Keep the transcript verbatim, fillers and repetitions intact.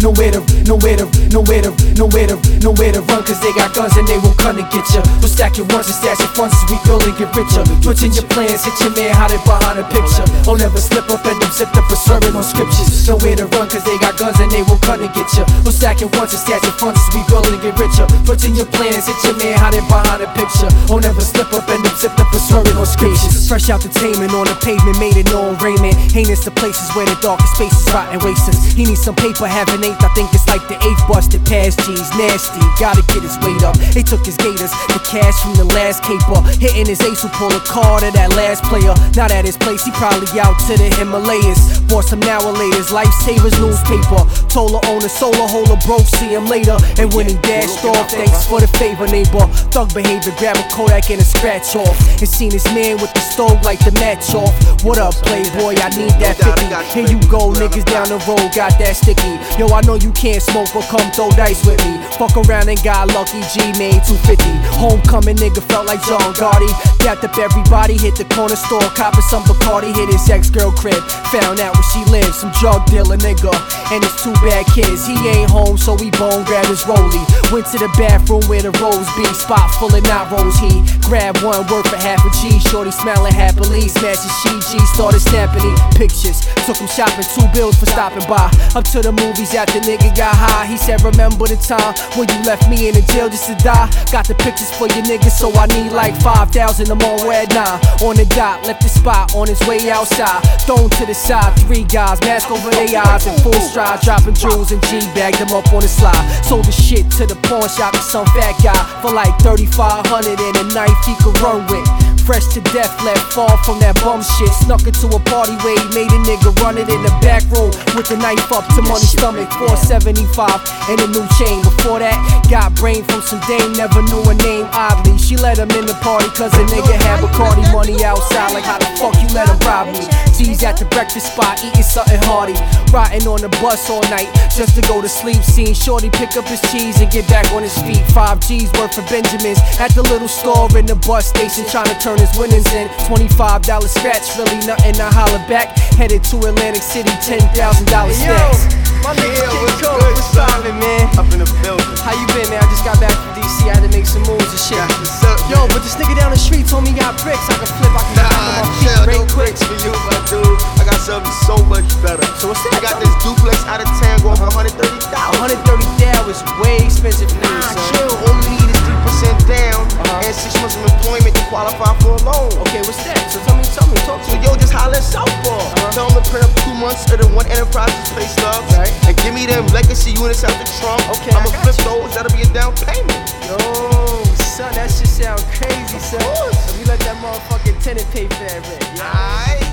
nowhere to, nowhere to, nowhere to, nowhere to, nowhere to run, cause they got guns and they won't come and get ya. We'll stack your ones and stash your funds as we build and get richer. Switching your plans, hit your man hiding behind a picture. Oh, never slip up and them zipped up for swearing on scriptures. Nowhere to run, cause they got guns and they won't come and get ya. We'll stack your ones and stash your funds as we build and get richer. Switching your plans, hit your man hiding behind a picture. Oh, never slip up and them zipped up for swearing on scriptures. Fresh out the taming on the pavement, made it known Raymond. Heinous the places where the darkest spaces rot and waste us. He needs some paper, have an eighth, I think it's like the eighth busted past G's. Nasty, gotta get his weight up. They took his gators, the cash from the last caper. Hitting his ace who pull a card of that last player. Not at his place, he probably out to the Himalayas. Bought some now or later's lifesavers newspaper. Told her owner, solar holder broke, see him later. And when he dashed off, thanks for the favor, neighbor. Thug behavior, grab a Kodak and a scratch off. And seen his man with the stove like the match off. What up, playboy, I need that fifty. Here you go, niggas down the road got that sticky. Yo, I know you can't smoke, but come throw dice with me. Fuck around and got lucky, G made two fifty. Homecoming nigga felt like John Gotti. Dapped up everybody, hit the corner store, copping some Bacardi. Hit his ex-girl crib, found out where she lives. Some drug dealer nigga, and his two bad kids. He ain't home, so we bone grabbed his rollie. Went to the bathroom where the rose be, spot full of not rose heat. Grabbed one, worth for half a G. Shorty smiling happily, smashing she G. Started snapping these pictures. Took him shopping, two bills for stopping by. Up to the movies after nigga got high. He said, remember the time when you left me in the jail just to die? Got the pictures for your niggas, so I need like five thousand. I'm on at nine. On the dot, left the spot on his way outside. Thrown to the side, three guys, mask over their eyes in full stride. Dropping jewels and G, bagged them up on the slide. Sold the shit to the pawn shop to some fat guy for like thirty-five hundred and a knife he could run with. Fresh to death, let fall from that bum shit. Snuck into a party where he made a nigga run it in the back room with the knife up to money stomach. four seventy-five and a new chain. Before that, got brain from some dame, never knew her name oddly. She let him in the party cause the nigga had Bacardi money outside. Like how the fuck you let him rob me? G's at the breakfast spot, eating something hearty. Riding on the bus all night just to go to sleep. Seeing Shorty pick up his cheese and get back on his feet. Five G's worth of Benjamins at the little store in the bus station, trying to turn his winnings in. Twenty-five dollar scratch, really nothing to holler back. Headed to Atlantic City, ten thousand dollar stacks. My nigga Kid Cole, what's poppin', man? Up in the building. How you been, man? I just got back from D C, I had to make some moves and shit. Yo, but this nigga down the street told me he got bricks. I can flip, I can Nah, knock him off chill, feet real no quick. bricks for you, my dude. I got something so much better. So what's that? I got this duplex out of town going for one hundred thirty thousand. one hundred thirty thousand is way expensive for you, Nah, son. chill. All you need is three percent down Uh-huh. and six months of employment to qualify for a loan. Okay, what's that? So tell me, tell me, talk to So me. yo, just holler at Southpaw. Uh-huh. Tell them to print up two months of the One Enterprises pay stubs. Right. And give me them legacy units out the trunk. Okay, I I'ma got flip you. those, that'll be a down payment. Yo, son, that shit sound crazy, son. Let me let that motherfucking tenant pay for that rent. You know? Aight.